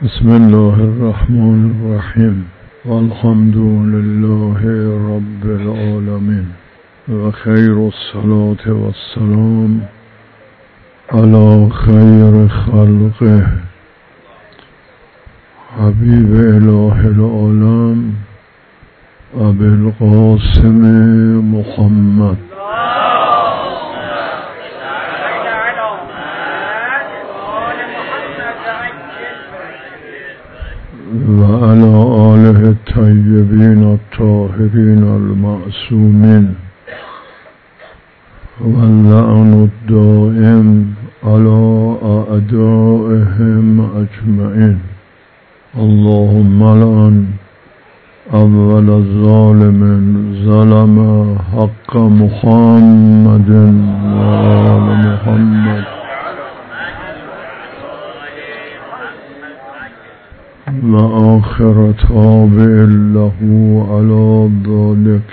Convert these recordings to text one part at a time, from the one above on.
بسم الله الرحمن الرحیم والحمد لله رب العالمین و خیر الصلاة والسلام علی خیر خلقه حبیب اله العالم ابی القاسم محمد و علی آله الطیبین الطاهرین المعصومین و اللعن الدائم علی اعدائهم اجمعین. اللهم لعن اول الظالم ظلم حق محمد و آل محمد و آخر تابع له على ذلك.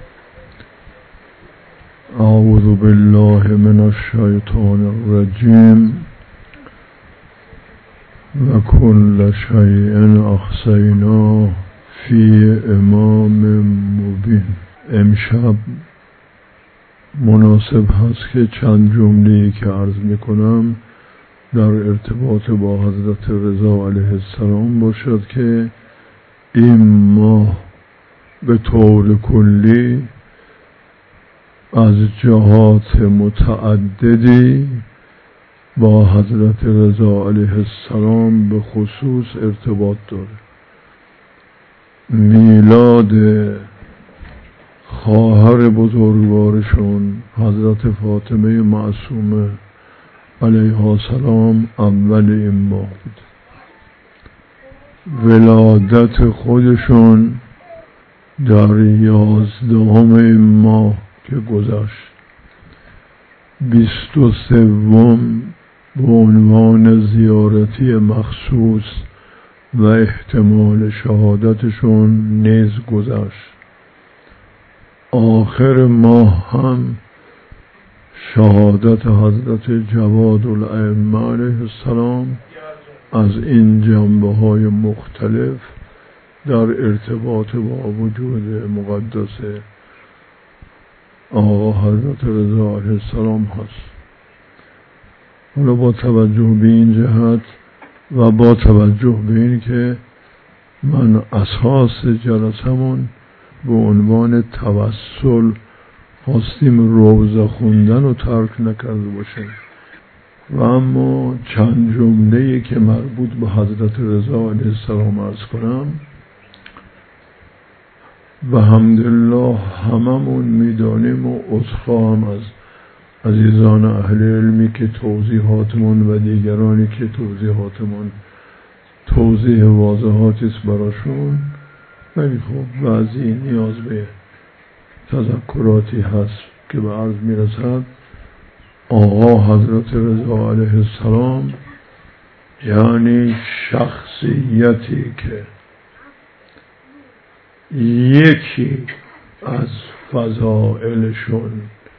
اعوذ بالله من الشیطان الرجیم و کل شیء احصیناه فی امام مبین. امشب مناسب هست که چند جمله‌ای که عرض میکنم در ارتباط با حضرت رضا علیه السلام باشد که این ماه به طور کلی از جهات متعددی با حضرت رضا علیه السلام به خصوص ارتباط داره. میلاد خواهر بزرگوارشون حضرت فاطمه معصومه علیها السلام اول این ماه بود. ولادت خودشون در 11 این ماه که گذشت. 23 به عنوان زیارتی مخصوص و احتمال شهادتشون نیز گذشت. آخر ماه هم شهادت حضرت جواد الائمه علیه السلام از این جنبه های مختلف در ارتباط با وجود مقدس آقا حضرت رضا علیه السلام هست. حالا با توجه به این جهت و با توجه به این که من اساس جلسمون به عنوان توسل خواستیم روزه خوندن رو ترک نکرده باشیم و اما چند جمله‌ای که مربوط به حضرت رضا علیه السلام عرض کنم و الحمدلله هممون میدانیم و عذرخواهم از عزیزان اهل علمی که توضیحاتمون و دیگرانی که توضیحاتمون توضیح واضحاتی است براشون، ولی خب بعضی نیاز به تذکراتی هست که به عرض میرسد. آقا حضرت رضا علیه السلام یعنی شخصیتی که یکی از فضائلشون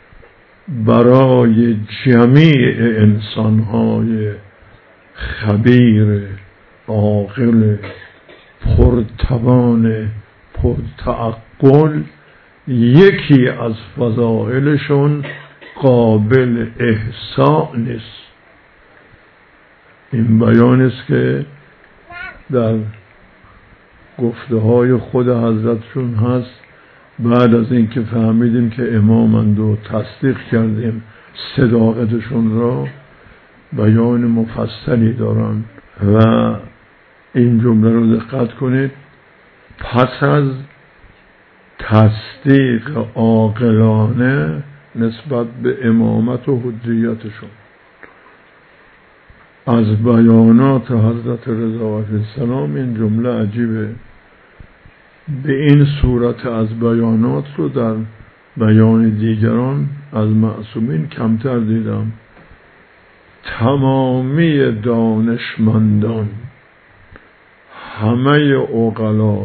برای جمیع انسانهای خبیر عاقل پرتوان پرتعقل، یکی از فضائلشون قابل احصاء نیست. این بیان است که در گفته های خود حضرتشون هست. بعد از اینکه فهمیدیم که امامند و تصدیق کردیم صداقتشون را، بیان مفصلی دارن و این جمله رو دقت کنید. پس از تصدیق عاقلانه نسبت به امامت و حجیتشون از بیانات حضرت رضا علیه السلام، این جمله عجیبه. به این صورت از بیانات رو در بیان دیگران از معصومین کمتر دیدم. تمامی دانشمندان، همه عقلا،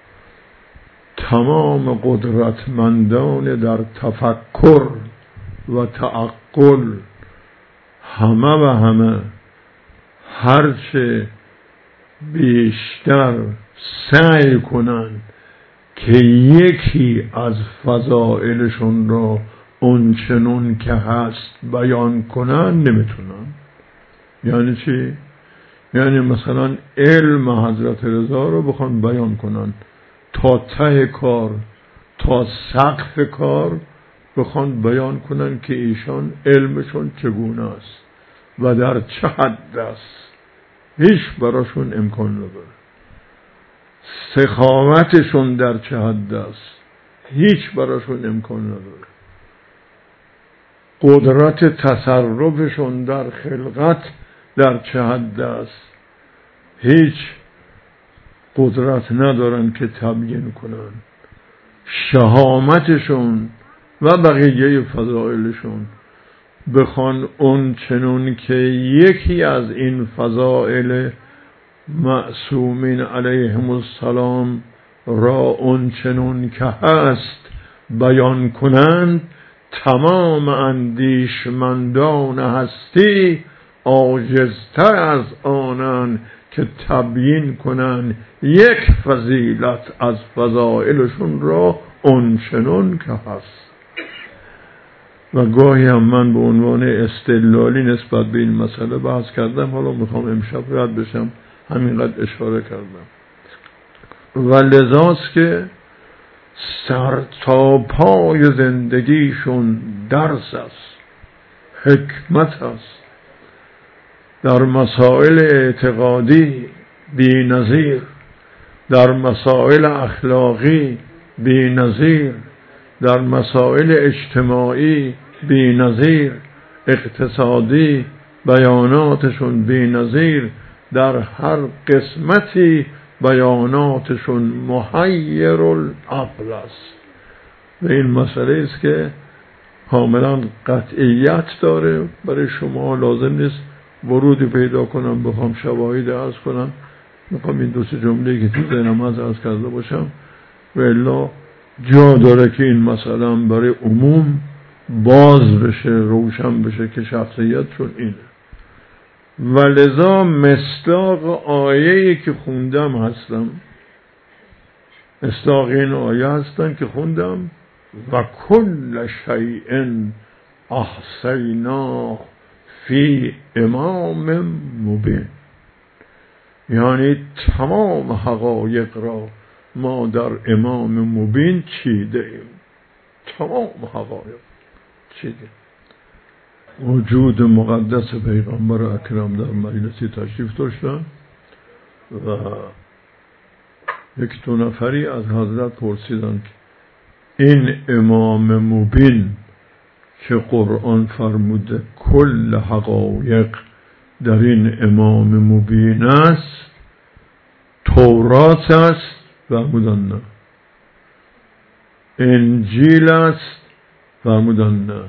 تمام قدرتمندان در تفکر و تعقل، همه و همه هرچه بیشتر سعی کنند که یکی از فضائلشون را اونچنون که هست بیان کنن نمیتونن. یعنی چی؟ یعنی مثلا علم حضرت رضا رو بخوان بیان کنن تا ته کار، تا سقف کار بخوان بیان کنن که ایشان علمشون چگونه است و در چه حد است، هیچ براشون امکان نداره. سخاوتشون در چه حد است، هیچ براشون امکان نداره. قدرت تصرفشون در خلقت در چه حد است، هیچ قدرت ندارن که تبیین کنن. شهامتشون و بقیه فضائلشون بخوان اون چنون که یکی از این فضائل معصومین علیهم السلام را اون چنون که هست بیان کنند، تمام اندیشمندان هستی عاجزتر از آنند که تبیین کنند یک فضیلت از فضائلشون را اون چنون که هست. و گاهی هم من به عنوان استدلالی نسبت به این مسئله بحث کردم، حالا میخوام امشب رد بشم، همینقدر اشاره کردم. و لذاست که سر تا پای زندگیشون درس است، حکمت است. در مسائل اعتقادی بی نظیر، در مسائل اخلاقی بی نظیر، در مسائل اجتماعی بی نظیر، اقتصادی بیاناتشون بی نظیر، در هر قسمتی بیاناتشون محیر العقل است. و این مسئله است که کاملا قطعیت داره. برای شما لازم نیست ورودی پیدا کنم بخوام شواهد عرض کنم، میخوام این دو سه جمله که تو ذهنم عرض کرده باشم و الا جا داره که این مسئله برای عموم باز بشه، روشن بشه که شخصیتشون اینه. و لذا مصداق آیه‌ای که خوندم هستم، مصداق این آیه هستن که خوندم و کل شیء احصیناه فی امام مبین، یعنی تمام حقایق را ما در امام مبین چیده ایم. تمام حقایق چیده. وجود مقدس پیغمبر اکرم در مجلسی تشریف داشتن و یک دو نفری از حضرت پرسیدن که این امام مبین که قرآن فرموده کل حقایق در این امام مبین است، تورات است؟ فرمودن نه. انجیل است؟ فرمودن نه.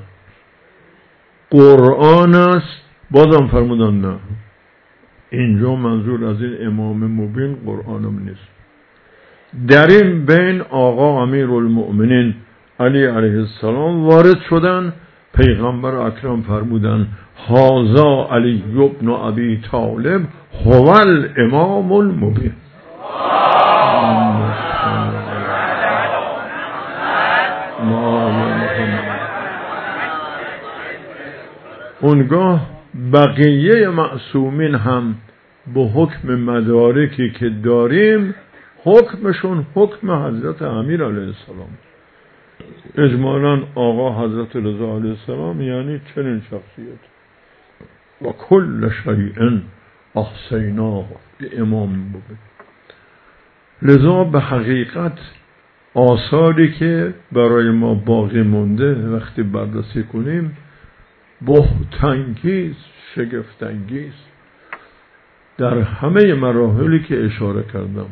قرآن است؟ بازم فرمودن نه. اینجا منظور از این امام مبین قرآن هم نیست. در این بین آقا امیرالمؤمنین علی علیه السلام وارد شدن. پیغمبر اکرم فرمودن هذا علی ابن ابی طالب هو الامام المبین. اونگاه بقیه معصومین هم به حکم مدارکی که داریم حکمشون حکم حضرت امیر علیه السلام. اجمالاً آقا حضرت رضا علیه السلام یعنی چنین شخصیت. و کل شیء احصیناه امام بود. لذا به حقیقت آثاری که برای ما باقی مونده وقتی بررسی کنیم بهت‌انگیز، شگفت‌انگیز در همه مراحلی که اشاره کردم،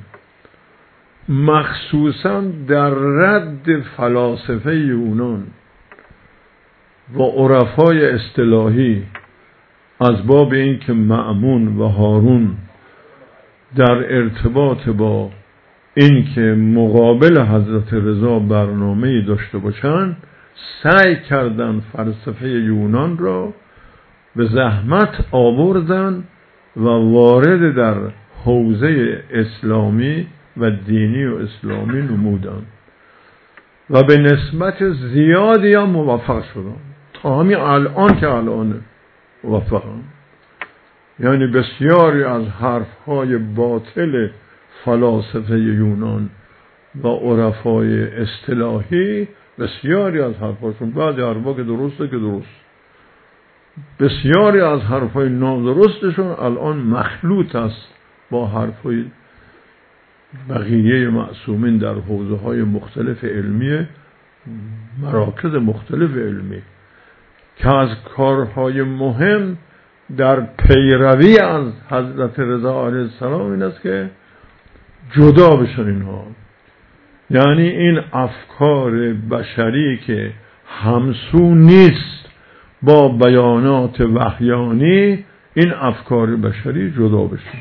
مخصوصا در رد فلاسفه یونان و عرفای اصطلاحی از باب این که مأمون و هارون در ارتباط با این که مقابل حضرت رضا برنامه‌ای داشته باشند، سعی کردن فلسفه یونان را به زحمت آوردن و وارد در حوزه اسلامی و دینی و اسلامی نمودن و به نسبت زیادی هم موفق شدن تا همین الان که الان موفقن. یعنی بسیاری از حرفهای باطل فلاسفه یونان و عرفای اصطلاحی، بسیاری از حرفاشون، بعضی حرفا که درسته که درست، بسیاری از حرفای نادرستشون الان مخلوط است با حرفای بقیه معصومین در حوزه‌های مختلف علمی، مراکز مختلف علمی، که از کارهای مهم در پیروی از حضرت رضا علیه السلام این است که جدا بشن اینها. یعنی این افکار بشری که همسو نیست با بیانات وحیانی، این افکار بشری جدا بشن.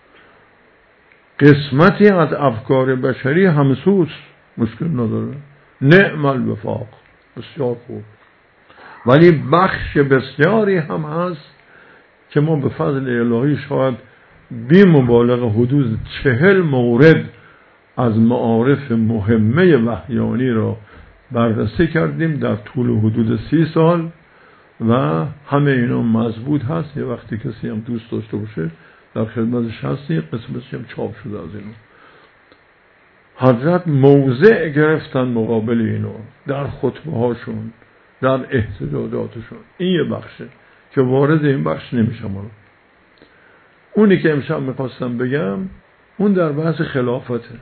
قسمتی از افکار بشری همسوست، مشکل نداره، نعم الوفاق، بسیار خوب، ولی بخش بسیاری هم هست که ما به فضل الهی شاید بی مبالغه حدود 40 مورد از معارف مهمه وحیانی را بررسی کردیم در طول حدود 30 سال و همه اینا مضبوط هست. یه وقتی کسی هم دوست داشته باشه در خدمتش هستی، قسمتش هم چاپ شده از اینو. حضرت موضع گرفتن مقابل اینو در خطبه هاشون، در احتجاجاتشون. این یه بخشه که وارد این بخش نمیشم. اونی که امشب میخواستم بگم اون در بحث خلافته.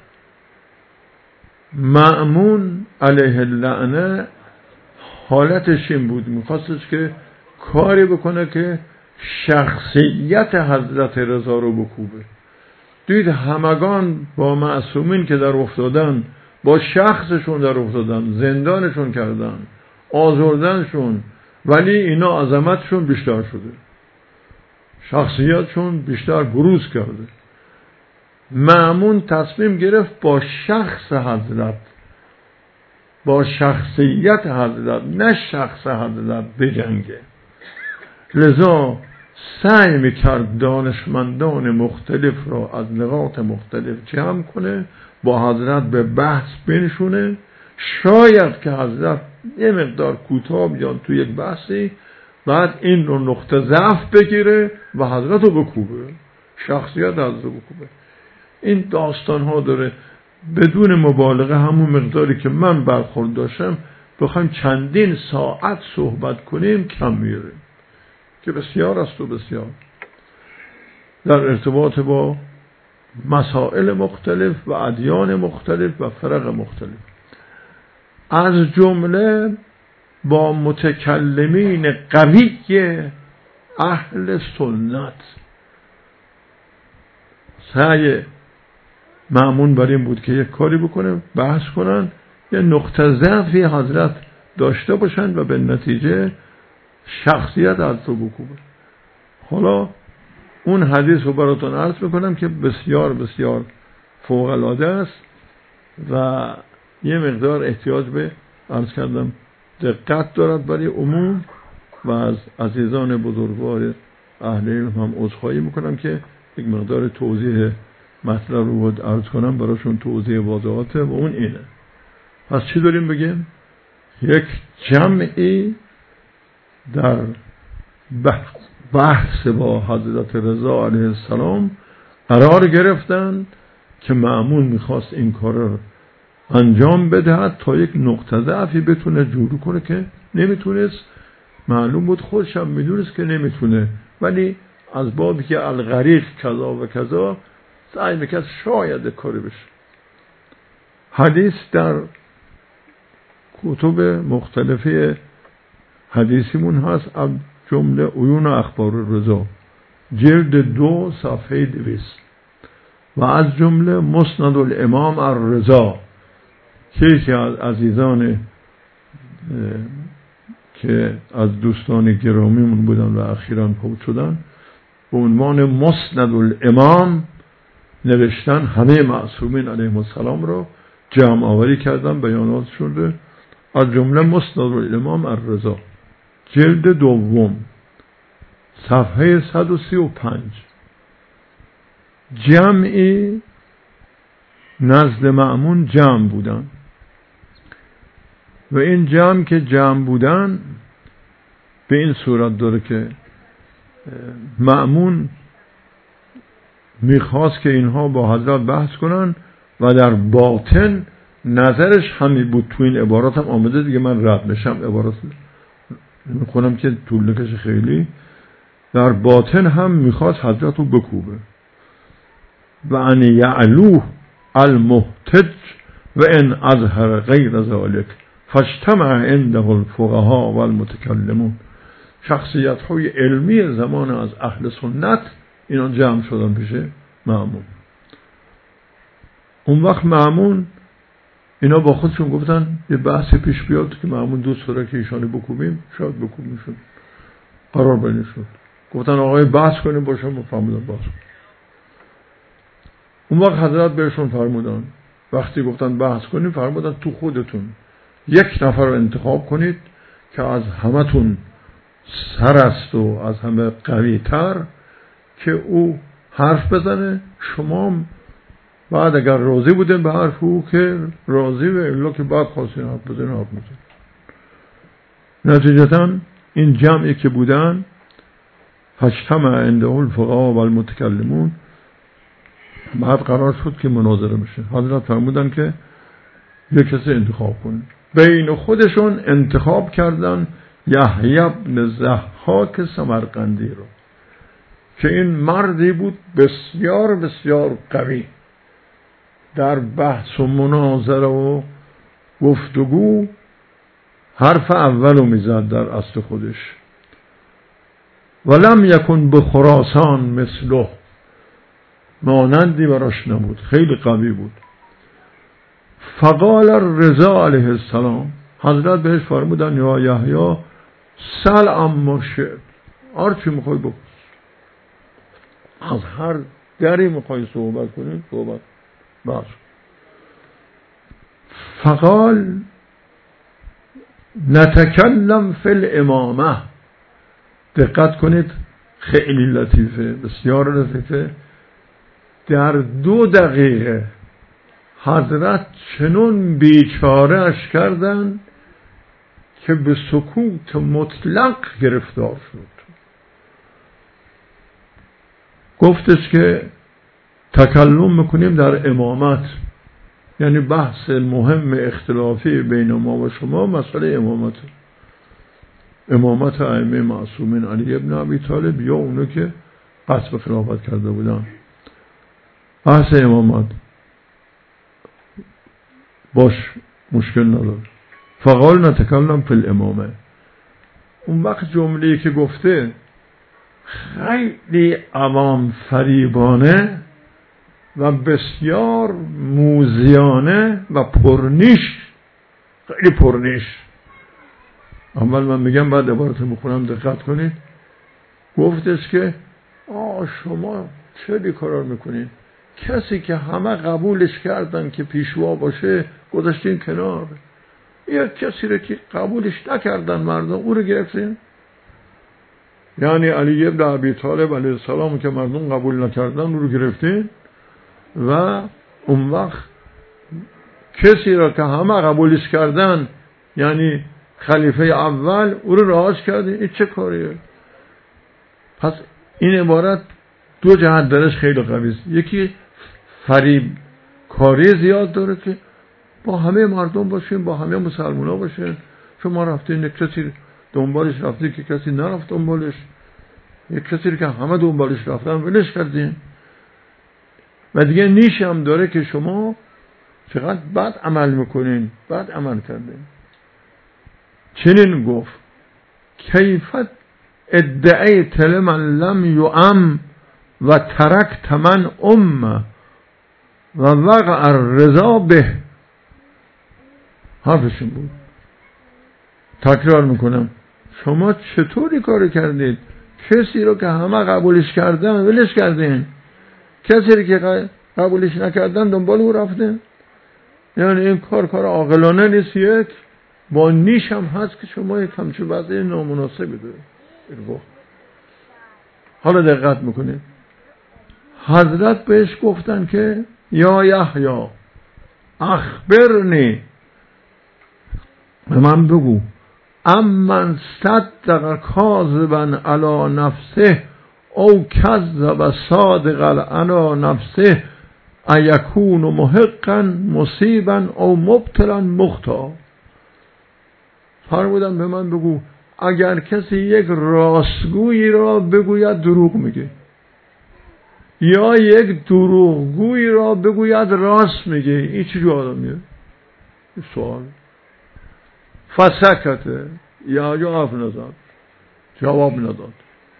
مأمون علیه اللعنه حالتش این بود، میخواستش که کاری بکنه که شخصیت حضرت رضا رو بکوبه. دید همگان با معصومین که در افتادن، با شخصشون در افتادن، زندانشون کردن، آزردنشون، ولی اینا عظمتشون بیشتر شده، شخصیتشون بیشتر بروز کرده. مأمون تصمیم گرفت با شخص حضرت، با شخصیت حضرت، نه شخص حضرت بجنگه. لذا سعی میکرد دانشمندان مختلف را از نقاط مختلف جمع کنه، با حضرت به بحث بنشونه. شاید که حضرت یه مقدار کوتاه بیان تو یک بحثی، بعد این رو نقطه ضعف بگیره و حضرت رو بکوبه، شخصیت حضرت رو بکوبه. این داستان ها داره. بدون مبالغه همون مقداری که من برخورد داشتم بخوایم چندین ساعت صحبت کنیم کم میره، که بسیار است و بسیار در ارتباط با مسائل مختلف و ادیان مختلف و فرق مختلف، از جمله با متکلمین قوی اهل سنت. سعی مأمون بر این بود که یک کاری بکنه، بحث کنن، یه نقطه ضعفی حضرت داشته باشن و به نتیجه شخصیت از تو بکوبه. حالا اون حدیث رو براتون عرض میکنم که بسیار بسیار فوق العاده است و یه مقدار احتیاج به عرض کردم دقت دارد برای عموم و از عزیزان بزرگوار اهل علم هم عذرخواهی میکنم که یک مقدار توضیح مطلب رو باید عرض کنم براشون، توضیح واضحاته و اون اینه. پس چی داریم بگیم؟ یک جمعی در بحث با حضرت رضا علیه السلام قرار گرفتن که مأمون میخواست این کار رو انجام بدهد تا یک نقطه ضعفی بتونه جور کنه که نمیتونست. معلوم بود، خودشم میدونست که نمیتونه، ولی از بابی که الغریق کذا و کذا سعی میکرد شاید کاری بشه. حدیث در کتب مختلفه حدیثیمون هست، از جمله عیون اخبار رضا جلد 2 صفحه 200 و از جمله مسند الامام الرضا که یکی از عزیزان که از دوستان گرامیمون بودن و اخیراً فوت شدن به عنوان مسند الامام نوشتن، همه معصومین علیهم السلام رو جمع آوری کردن، بیانات شده، از جمله مسند الامام الرضا جلد 2 صفحه 135. جمعی نزد مأمون جمع بودن و این جمع که جمع بودن به این صورت داره که مأمون میخواست که اینها با حضرت بحث کنن و در باطن نظرش همین بود. تو این عبارات هم آمده دیگه، من رد نشم عبارات میخونم که طول نکشه خیلی. در باطن هم میخواست حضرت رو بکوبه. و ان یعلوه المحتج و ان اظهر غیر ذلك فاجتمع عنده الفقهاء والمتکلمون. شخصیت های علمی زمان از اهل سنت اینا جمع شدن پیش مأمون. اون وقت مأمون اینا با خودشون گفتن یه بحث پیش بیاد که مأمون دوست داره که ایشانی بکوبیم، شاید بکوبیم شد. قرار بینی شد. گفتن آقای بحث کنیم با شما. فرمودن بحث. اون وقت حضرت بهشون فرمودن وقتی گفتن بحث کنیم، فرمودن تو خودتون یک نفر رو انتخاب کنید که از همتون سر است و از همه قوی تر، که او حرف بزنه، شما بعد اگر راضی بودین به حرف او که راضی، و الا که بعد خواستین حرف بزنین حرف بزنین. نتیجتا این جمعی که بودن فاجتمع عنده الفقهاء والمتکلمون، بعد قرار شد که مناظره بشه. حضرت فرمودن که یک کسی انتخاب کنید. بین خودشون انتخاب کردن یحیی بن ضحاک سمرقندی رو که این مردی بود بسیار بسیار قوی در بحث و مناظره و گفتگو. حرف اولو میزد در اصل خودش. ولم یکن به خراسان مثله، مانندی براش نبود، خیلی قوی بود. فقال رضا علیه السلام، حضرت بهش فرمودن یا یحیی سل اما شئت، هر چی میخوای بگو، از هر دری میخوای صحبت کنی صحبت. باش. فقال نتکلم فی الامامه. دقت کنید خیلی لطیفه، بسیار لطیفه. در 2 دقیقه حضرت چنون بیچاره اش کردن که به سکوت مطلق گرفتار شد. گفتش که تکلم میکنیم در امامت، یعنی بحث مهم اختلافی بین ما و شما مسئله امامت ائمه معصومین علی ابن ابی طالب یا اونو که قصد خلافت کرده بودن. بحث امامت باش، مشکل نداره. فقال نتکلم فی الامامه. اون وقت جمله‌ای که گفته خیلی عوام فریبانه و بسیار موذیانه و پرنیش، خیلی پرنیش. اول من میگم بعد عبارت میخونم دقت کنید. گفتش که شما چه بیکار میکنید؟ کسی که همه قبولش کردن که پیشوا باشه گذاشتین کنار، یک کسی رو که قبولش نکردن مردم او رو گرفتین. یعنی علی ابن ابی طالب علیه السلام که مردم قبول نکردن او رو گرفتین و اون وقت کسی را که همه قبولش کردن یعنی خلیفه اول او رو رهاش کردین. این چه کاریه؟ پس این عبارت 2 جهت درش خیلی قوی است. یکی فریب کاری زیاد داره که با همه مردم باشین، با همه مسلمان ها باشین. شما رفتین یک کسی دنبالش رفتین که کسی نرفت دنبالش، یک کسی که همه دنبالش رفتن ولش کردین. و دیگه نیش هم داره که شما چقدر بد عمل میکنین، بد عمل کردین. چنین گفت کیفت ادعیت لمن لم یعم و ترکت من و وقع الرضا به. حرفشون بود. تکرار میکنم، شما چطوری کار کردید؟ کسی رو که همه قبولش کردن ولش کردین، کسی رو که قبولش نکردن دنبال او رفتین. یعنی این کار عاقلانه نیست. یک با نیش هم هست که شما یک همچون وضعی نامناسبی دارید. حالا دقت میکنید حضرت بهش گفتن که یا یحیی اخبرنی، به من بگو، امن صدق کاذبا علی نفسه او کذب صادقا علی نفسه ایکون محقا مصیبا او مبتلا مخطئا. فرمودن به من بگو اگر کسی یک راستگویی را بگوید دروغ میگه، یا یک دروغگویی را بگوید راست میگه، این چی آدمیه؟ این سوال. فسکته، یا جواب نداد، جواب نداد.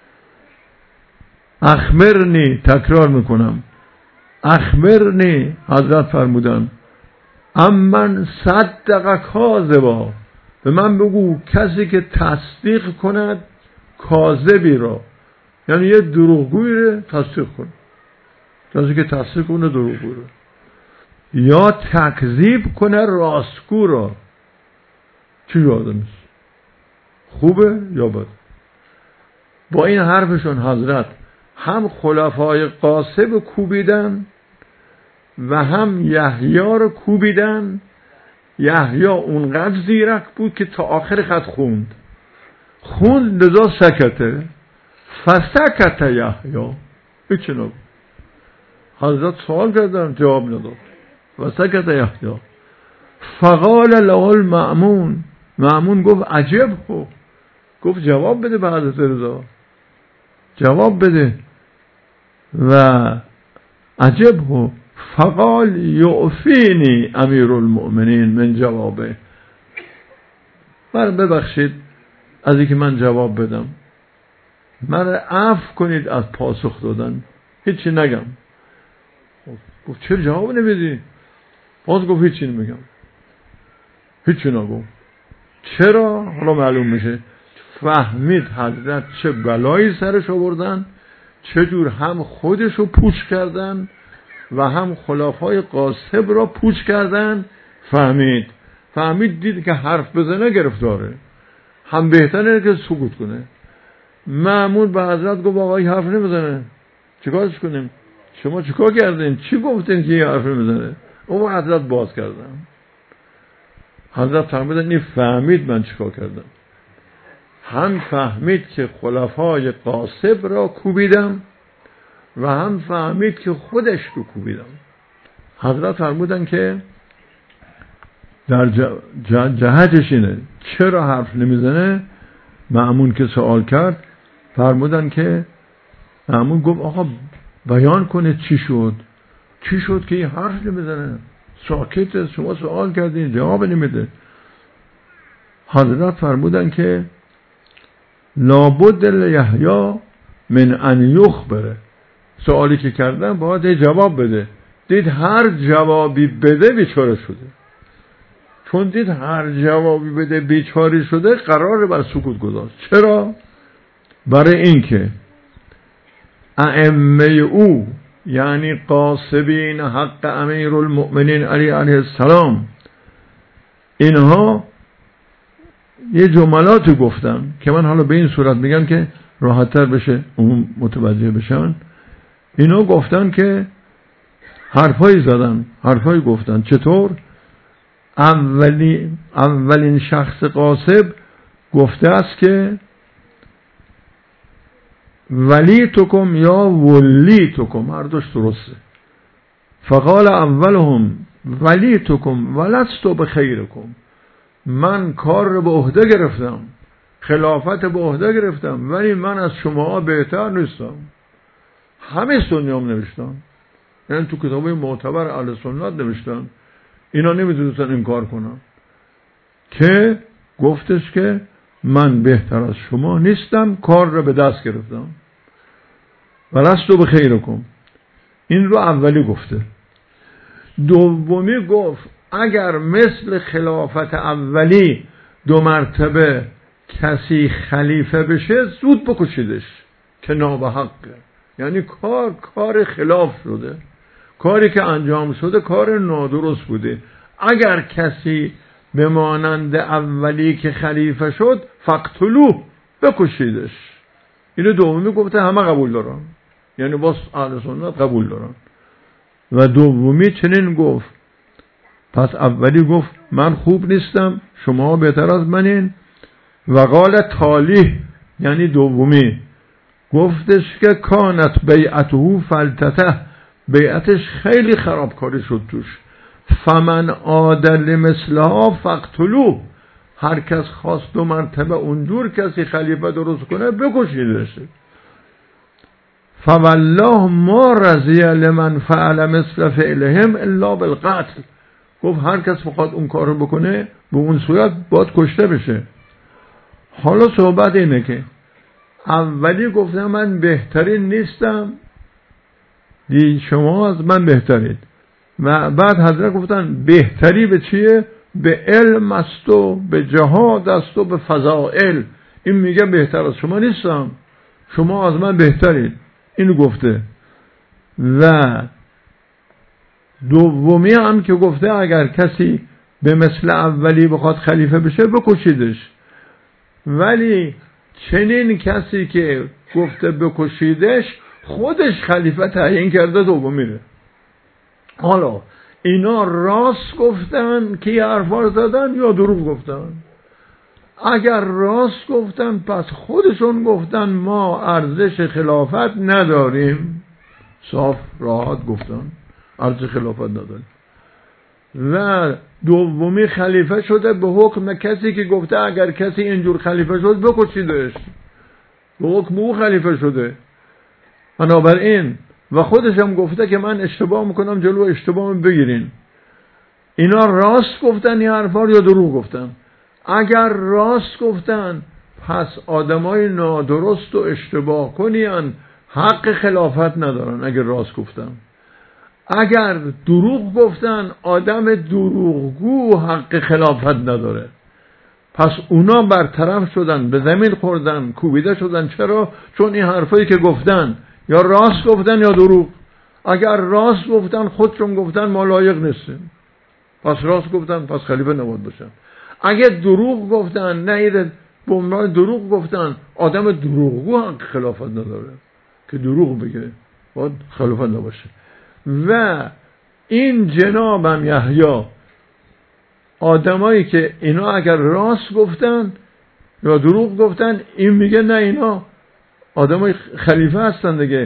اخبرنی، تکرار میکنم، اخبرنی، حضرت فرمودن امن صدق کاذبا، به من بگو کسی که تصدیق کند کاذبی را، یعنی یه دروغگویی را تصدیق کنه، کسی که تصدیق کنه دروغگویی را، یا تکذیب کنه راستگو را. چی آدم است؟ خوبه یا بد؟ با این حرفشون حضرت هم خلفای قاسب کوبیدن و هم یحیی رو کوبیدن. یحیی اونقدر زیرک بود که تا آخر خط خوند لذا سکته، فسکت یحیی، هیچ نگو. حضرت سوال کردن جواب نداد، فسکت یحیی. فقال له المأمون، مأمون گفت عجب هو، گفت جواب بده به حضرت رضا، جواب بده. و عجب هو فقال یعفینی امیر المؤمنین من جوابه، من ببخشید از اینکه من جواب بدم، من عفو کنید از پاسخ دادن، هیچی نگم. گفت چرا جواب نمیدی؟ باز گفت هیچی نمیگم، هیچی نگو. چرا؟ حالا معلوم میشه. فهمید حضرت چه بلایی سرش آوردن، چجور هم خودشو پوچ کردن و هم خلفای قاسب را پوچ کردن. فهمید دید که حرف بزنه گرفتاره، هم بهتره که سکوت کنه. مأمون به حضرت گفت آقای حرف نمیزنه، چیکارش کنیم؟ شما چیکار کردین؟ چی گفتین که یه حرف نمیزنه؟ اون حضرت باز کردن. حضرت فرمودن این فهمید من چیکار کردم، هم فهمید که خلفای قاسب را کوبیدم و هم فهمید که خودش رو کوبیدم. حضرت فرمودن که در جهتش اینه چرا حرف نمیزنه. مأمون که سوال کرد فرمودن که مأمون گفت آقا بیان کنه چی شد که این حرف نمیزنه، ساکت، شما سوال کردین جواب نمیده. حضرت فرمودن که لابد لیحیی من ان یخبره، سوالی که کردن باید جواب بده. دید هر جوابی بده بیچاره شده، چون دید هر جوابی بده بیچاره شده قراره بر سکوت گذاشت. چرا؟ برای اینکه ائمه او یعنی قاسبین حق امیر المؤمنین علی علیه السلام اینها یه جملاتی گفتن که من حالا به این صورت میگم که راحت‌تر بشه اون متوجه بشن. اینا گفتن که حرفایی گفتن. چطور؟ اولین شخص قاسب گفته است که ولیتکم یا ولیتکم، هر دوش درسته. فقال اولهم ولیتکم ولست بخیرکم، من کار رو به عهده گرفتم، خلافت به عهده گرفتم، ولی من از شما بهتر نیستم. همه سنیام نوشتن، یعنی تو کتابه معتبر اهل سنت نوشتن، اینا نمیتونستن این کار کنن که گفتش که من بهتر از شما نیستم، کار رو به دست گرفتم. ولستو بخیرکم، این رو اولی گفته. دومی گفت اگر مثل خلافت اولی 2 مرتبه کسی خلیفه بشه زود بکشیدش که نابحقه، یعنی کار خلاف شده، کاری که انجام شده کار نادرست بوده. اگر کسی به مانند اولی که خلیفه شد فقتلوه، بکشیدش. اینو دومی گفته، همه قبول دارن. یعنی باز اهل سنت قبول دارن. و دومی چنین گفت، پس اولی گفت من خوب نیستم، شما بهتر از منین. و قال تالی، یعنی دومی گفتش که کانت بیعته فلتته، بیعتش خیلی خرابکاری شد توش. فمن عادل مثلها فقتلوه، هر کس خواست 2 مرتبه اونجور کسی خلیفه درست کنه بکشیدش. فوالله ما رضی لمن فعل مثل فعلهم الا بالقتل، گفت هر کس بخواد اون کارو بکنه به اون صورت باید کشته بشه. حالا صحبت اینه که اولی گفتم من بهترین نیستم، شما از من بهترید. و بعد حضرت گفتن بهتری به چیه؟ به علم است و به جهاد است و به فضائل. این میگه بهتر از شما نیستم، شما از من بهترید، اینو گفته. و دومی هم که گفته اگر کسی به مثل اولی بخواد خلیفه بشه بکشیدش. ولی چنین کسی که گفته بکشیدش خودش خلیفه تعیین کرده دومی رو. حالا اینا راست گفتن که یه حرفا زدن یا دروغ گفتن؟ اگر راست گفتن پس خودشون گفتن ما ارزش خلافت نداریم، صاف راحت گفتن ارزش خلافت نداریم. و دومی خلیفه شده به حکم کسی که گفته اگر کسی اینجور خلیفه شد بکشیدش، به حکم او خلیفه شده. بنابراین و خودش هم گفته که من اشتباه میکنم جلو اشتباه بگیرین. اینا راست گفتن یا حرفا یا دروغ گفتن؟ اگر راست گفتن پس آدمای نادرست و اشتباه کنین حق خلافت ندارن اگر راست گفتن. اگر دروغ گفتن آدم دروغگو حق خلافت نداره. پس اونا برطرف شدن، به زمین خوردن، کوبیده شدن. چرا؟ چون این حرفایی که گفتن یا راست گفتن یا دروغ. اگر راست گفتن خودشون گفتن ما لایق نیستیم، پس راست گفتن پس خلیفه نباید باشن. اگه دروغ گفتن، نه به عنوان دروغ گفتن، آدم دروغگو حق خلافت نداره که دروغ بگه، باید خلافت نباشه. و این جنابم یحیی آدمایی که اینا اگر راست گفتن یا دروغ گفتن، این میگه نه اینا آدمای خلیفه هستن دیگه.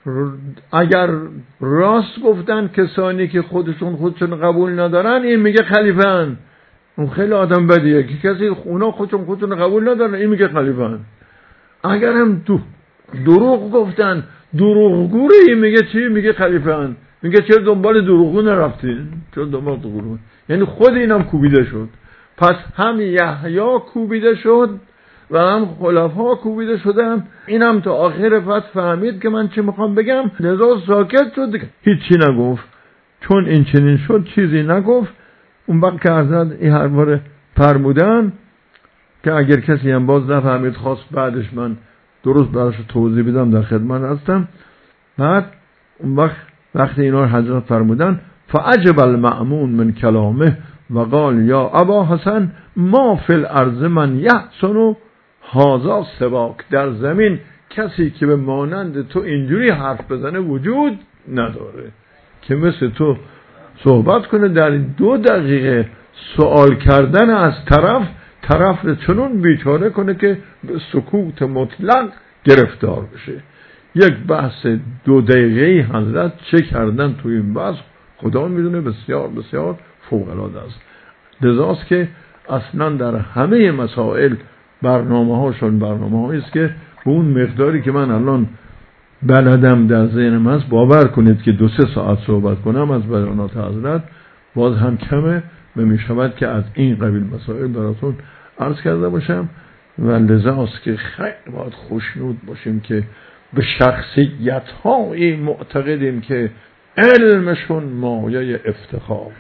اگر راست گفتن کسانی که خودشون قبول ندارن، این میگه خلیفه هن. اون خیلی آدم بدیه که کسی اونا خودشون قبول ندارن، این میگه خلیفه هن. اگر هم دروغ گفتن دروغگوره، این میگه چی؟ میگه خلیفه هن. میگه چرا دنبال دروغگو نرفتین؟ چرا دنبال دروغگو؟ یعنی خود اینم کوبیده شد. پس هم یحیی کوبیده شد و هم خلفا کوبیده شدن. اینم تا آخر فهمید که من چی میخوام بگم، لذا ساکت شد، هیچی نگفت. چون این چنین شد چیزی نگفت. اون وقت که حضرت این حرفا فرمودن که اگر کسی هم باز نفهمید خواست بعدش من درست براش توضیح بدم، در خدمت هستم. بعد اون وقت اینا حضرت فرمودن فعجب المأمون من کلامه و قال یا ابا حسن ما فی الارض من یحسن هذا سواک، در زمین کسی که به مانند تو اینجوری حرف بزنه وجود نداره که مثل تو صحبت کنه در 2 دقیقه سوال کردن از طرف چنون بیچاره کنه که به سکوت مطلق گرفتار بشه. یک بحث 2 دقیقه‌ای حضرت چه کردن توی این بحث خدا میدونه، بسیار بسیار فوق العاده است. لذاست که اصلا در همه مسائل برنامه‌هایی است که به اون مقداری که من الان بلدم در ذهنم هست، باور کنید که 2-3 ساعت صحبت کنم از بیانات حضرت باز هم کمه و میشود که از این قبیل مسائل براتون عرض کرده باشم. و لذاست که خیلی باید خوشنود باشیم که به شخصیت‌هایی معتقدیم که علمشون مایه افتخار،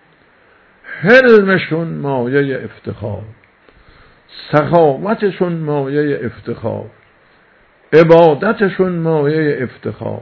حلمشون مایه افتخار، سخاوتشون مایه افتخار، عبادتشون مایه افتخار،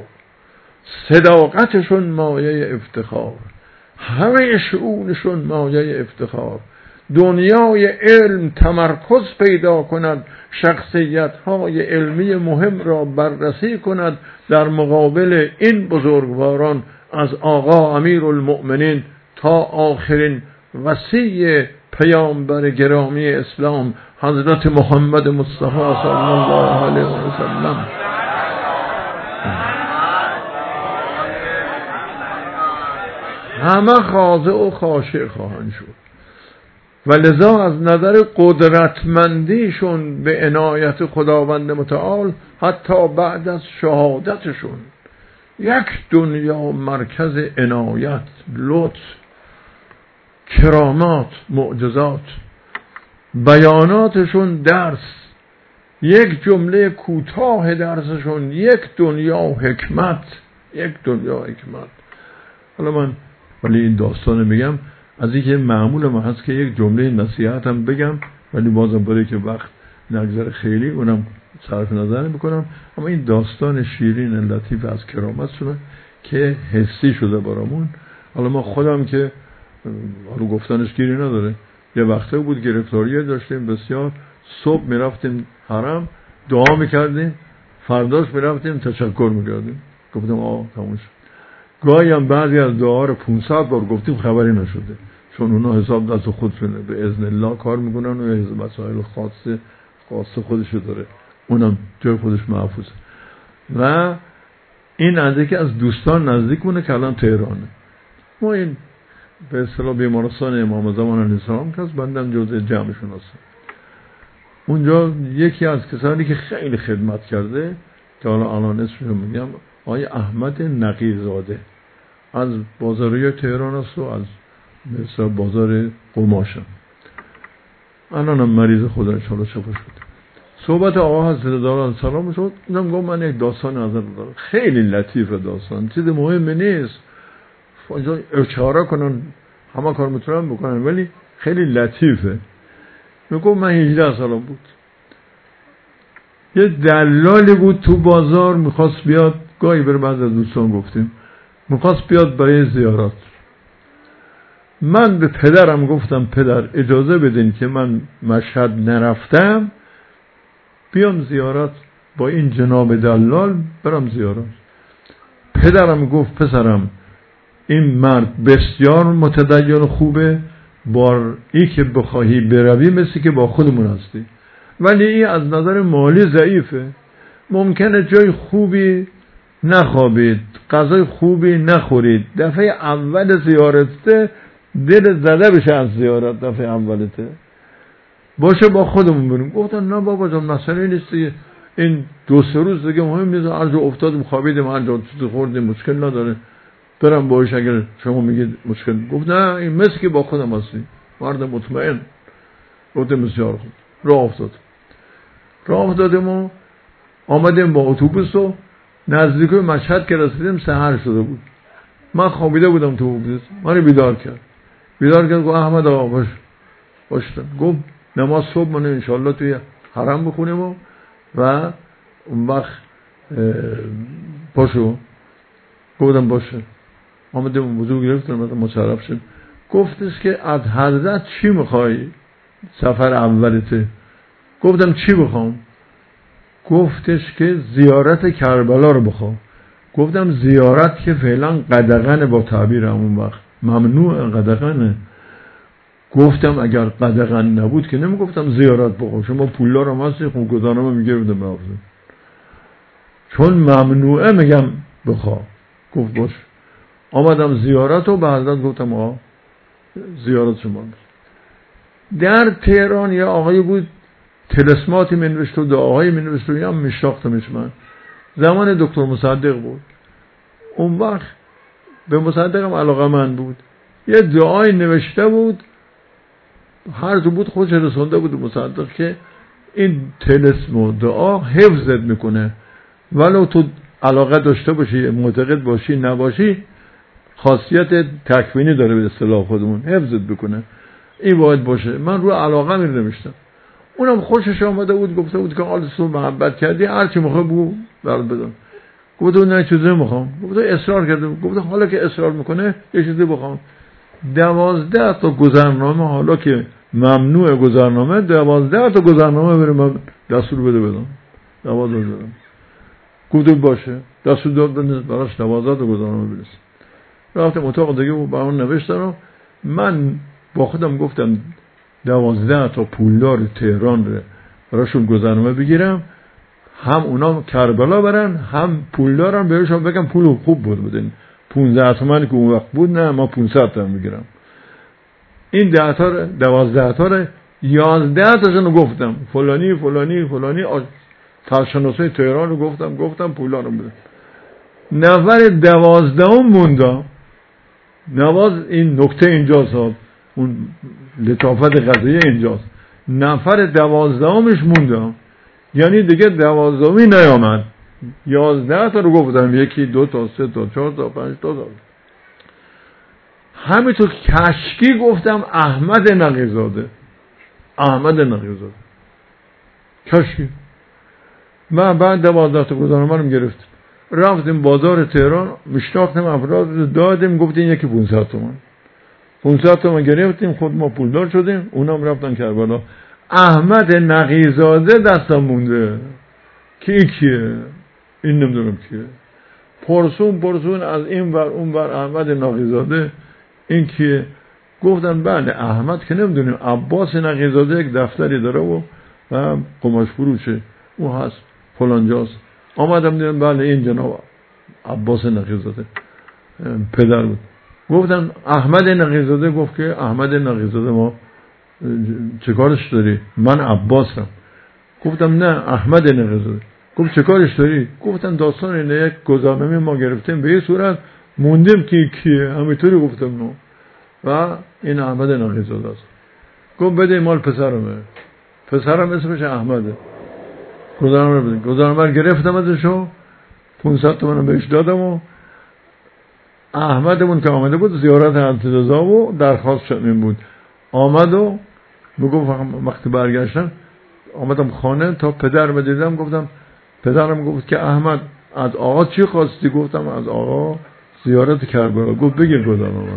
صداقتشون مایه افتخار، همه شؤونشون مایه افتخار، دنیای علم تمرکز پیدا کند، شخصیت‌های علمی مهم را بررسی کند، در مقابل این بزرگواران از آقا امیرالمؤمنین تا آخرین وصی پیامبر گرامی اسلام حضرت محمد مصطفی صلی الله علیه و سلم همه خاضع و خاشع خواهند شد. و لذا از نظر قدرتمندیشون به عنایت خداوند متعال حتی بعد از شهادتشون یک دنیا مرکز عنایت، لطف، کرامات، معجزات، بیاناتشون درس، یک جمله کوتاه درسشون یک دنیا حکمت، یک دنیا حکمت. حالا من ولی این داستانو میگم از اینکه معمول ما هست که یک جمله نصیحت هم بگم، ولی بازم برای که وقت نگذره خیلی اونم صرف نظر میکنم. اما این داستان شیرین لطیف از کرامت شده که حسی شده برامون. حالا ما خودم که حالا گفتنش گیری نداره، یه وقته بود گرفتاری داشتیم بسیار، صبح میرفتیم حرم دعا میکردیم، فرداش میرفتیم تشکر میکردیم. گفتم تموم شد. گاهی هم بعضی از دعا رو 500 بار گفتیم خبری نشده، چون اونا حساب دست خودشونه، به اذن الله کار میکنن و یه مسائل خاص خودشو داره، اونم جای خودش محفوظه. و این از یکی از دوستان نزدیکمونه که الان تهرانه. ما این به اصطلاح بیمارستان امام زمان علیه السلام که از بندم جزء جمعشون هستم. اونجا یکی از کسانی که خیلی خدمت کرده که الان اسمشو میگم، آقای احمد نقیزاده از بازاریای تهران است و از مثلا بازار قماشم. الان هم مریض خدا ان شاء الله شفا شده. صحبت آقا حضرت داران سلام شد. اینم گفت من یک داستان نظر دارم، خیلی لطیفه داستان، چیز مهمی نیست، اونجا اشاره کنن همه کار میتونن بکنن، ولی خیلی لطیفه. میگم من 18 سالم بود، یه دلالی بود تو بازار میخواست بیاد، گاهی بر بعض از دوستان گفتیم میخواست بیاد برای زیارت. من به پدرم گفتم پدر اجازه بدین که من مشهد نرفتم بیام زیارت با این جناب دلال برم زیارت. پدرم گفت پسرم این مرد بسیار متدین خوبه، با ای که بخواهی بروی مثل که با خودمون هستی، ولی این از نظر مالی ضعیفه، ممکنه جای خوبی نخوابید، غذای خوبی نخورید، دفعه اول زیارته دل زده بشه از زیارت، دفعه اولته باشه با خودمون بریم. گفتن نه بابا جان مسئله نیست، این 2-3 روز دیگه مهم نیست، هر جا افتادیم خوابیدیم، هر جا چیزی خوردیم مشکل نداره، برم باش اگر شما میگید مشکل. گفت نه این مثل که با خودم هستی، مرد مطمئن. گفتم بسیار خوب. راه افتادیم و آمدیم با اتوبوس و نزدیک مشهد که رسیدیم سحر شده بود. من خوابیده بودم تو اتوبوس، منو بیدار کرد گفت احمد آقا باشتن. گفت نماز صبح منو انشالله توی حرم بخونیم و اون وقت پاشو. گفتم باشه. آمدیم وضو گرفتم مشرف شد. گفتش که از حضرت چی میخوای سفر اولته؟ گفتم چی بخوام؟ گفتش که زیارت کربلا رو بخوام. گفتم زیارت که فعلا قدغنه، با تعبیر همون وقت ممنوع قدغنه. گفتم اگر قدغن نبود که نمیگفتم زیارت بخوام، شما پولا رو هستی خون گذارم میگردم بافزه، چون ممنوعه میگم بخواه. گفت باش. آمدم زیارت و به حضرت گفتم زیارت شما. در تهران یه آقای بود تلسماتی منوشت و دعاهایی منوشت و هم میشناختمش من، زمان دکتر مصدق بود. اون وقت به مصدقم علاقه من بود، یه دعای نوشته بود، هر جو بود خودش رسونده بود مصدق که این تلسم و دعا حفظت میکنه، ولو تو علاقه داشته باشی معتقد باشی نباشی خاصیت تکوینی داره، به اصطلاح خودمون حفظت بکنه، این باید باشه. من رو علاقه می نوشتم، اونم خوشش آمده بود، گفته بود که حال تو محبت کردی هر چی میخوای بگو برات بدم. گفت نه چیزی میخوام. گفت اصرار کرده. گفت حالا که اصرار میکنه یه چیزی بخوام. 12 تا گذرنامه حالا که ممنوع گذرنامه 12 تا گذرنامه بریم من دستور بده بدم 12 دادم. گفت باشه دستور داد براش 12 تا گذرنامه برسید. رفتم اتاق دیگه و برام نوشتم. من با خودم گفتم 12 تا پولدار تهران رو براشون گذرنامه بگیرم، هم اونا کربلا برن هم پولدارن بهشون بگم پول خوب بودین 15 تومانی که اون وقت بود نه ما 500 تومن میگیرم. این 10 تا 12 تا رو 11 تاشون رو گفتم فلانی فلانی فلانی کارشناسای تهران رو گفتم پولا رو بده. نفر 12 موندم. نواز این نکته اینجاست، اون لطافت قضیه اینجاست. نفر 12مش موندم، یعنی دیگه 12می نیامد. 11 تا رو گفتم، 1 2 تا 3 تا 4 تا 5 تا. همینطور کشکی گفتم احمد نقی‌زاده کشکی. من بعد 12 تا گذرنامه رو گرفتم، رفتیم بازار تهران، مشتاقتم افراد رو دادیم، گفتیم یکی 500 تومن 500 تومن گرفتیم، خود ما پولدار شدیم، اونم رفتن کربلا. احمد نقی‌زاده دستم مونده. کیه؟ این نمیدونم کیه. پرسون از این ور اون ور احمد نقی‌زاده این کیه؟ گفتن بله احمد که نمیدونیم، عباس نقی‌زاده یک دفتری داره و قماش فروشه او هست فلانجاست. آمدم دیدم بله این جناب عباس نقی‌زاده پدر بود. گفتن احمد نقی‌زاده. گفت که احمد نقی‌زاده ما چه کارش داری؟ من عباسم. گفتم نه احمد نقی‌زاده. گفت چه کارش داری؟ گفتن داستان اینه یک گذرنامه ما گرفتیم به این صورت موندیم که کیه، همینطوری گفتم نو و این احمد نقی‌زاده است. گفت بده مال پسرم اسمش احمده. گذرنامه گرفتم ازشو 500 تومن بهش دادم و احمدمون که آمده بود زیارت حضرت و درخواست این بود آمد و میگفت وقتی برگشتم آمدم خانه تا پدرم دیدم، گفتم پدرم گفت که احمد از آقا چی خواستی؟ گفتم از آقا زیارت کربلا. گفت بگیر گذرنامه.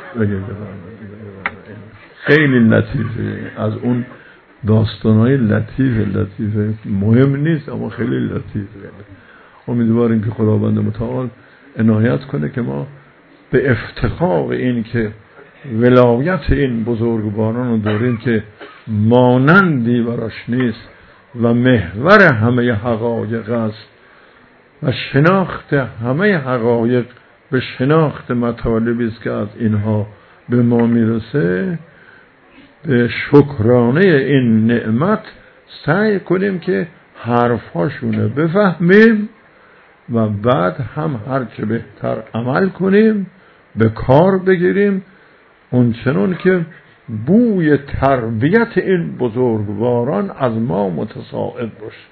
خیلی لطیفه، از اون داستانهای لطیفه مهم نیست اما خیلی لطیفه. امیدواریم که خداوند متعال عنایت کنه که ما به افتخار این که ولایت این بزرگواران رو داریم که مانندی براش نیست و محور همه حقایق است و شناخت همه حقایق به شناخت مطالبی است که از اینها به ما میرسه، به شکرانه این نعمت سعی کنیم که حرفاشونه بفهمیم و بعد هم هر چه بهتر عمل کنیم، به کار بگیریم، اونچنان که بوی تربیت این بزرگواران از ما متصاعد باشه.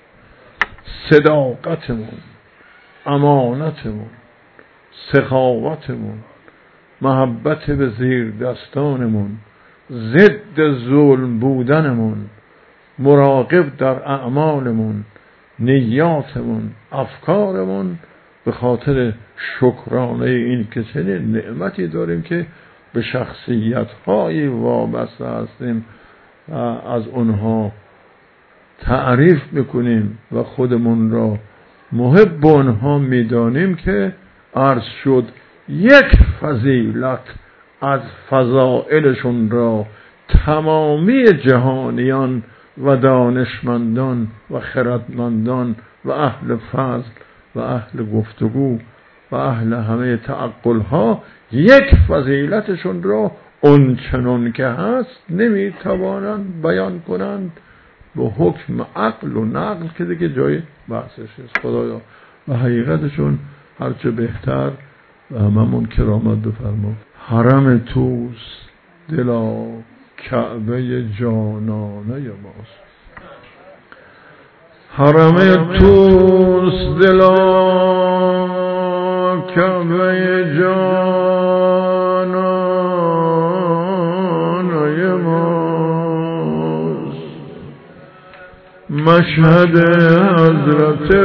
صداقتمون، امانتمون، سخاوتمون، محبت به زیر دستانمون، ضد ظلم بودنمون، مراقب در اعمالمون، نیاتمون، افکارمون، به خاطر شکرانه این که چنین نعمتی داریم که به شخصیت‌های وابسته هستیم و از اونها تعریف میکنیم و خودمون را محب اونها میدانیم که عرض شد یک فضیلت از فضائلشون را تمامی جهانیان و دانشمندان و خردمندان و اهل فضل و اهل گفتگو و اهل همه تعقلها یک فضیلتشون را اونچنان که هست نمیتوانند بیان کنند به حکم عقل و نقل که دیگه جای بحثش است. خدایا و حقیقتشون هرچه بهتر و هممون کرامت بفرما. حرم توست دلا کعبه جانانه ماست. حرم توست دلا کعبه جانانه ماست. مشهد حضرت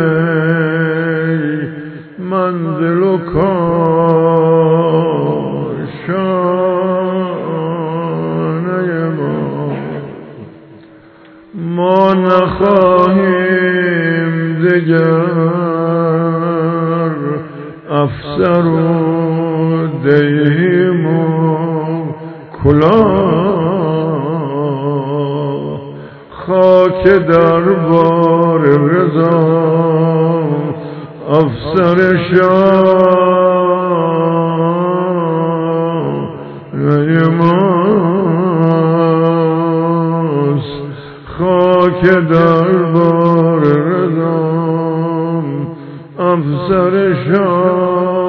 وی منزل و کاشانه ماست. افسر و دیم و کلاه خاک دربار رضا افسر شاه ماست خاک دربار رضا افسر شاه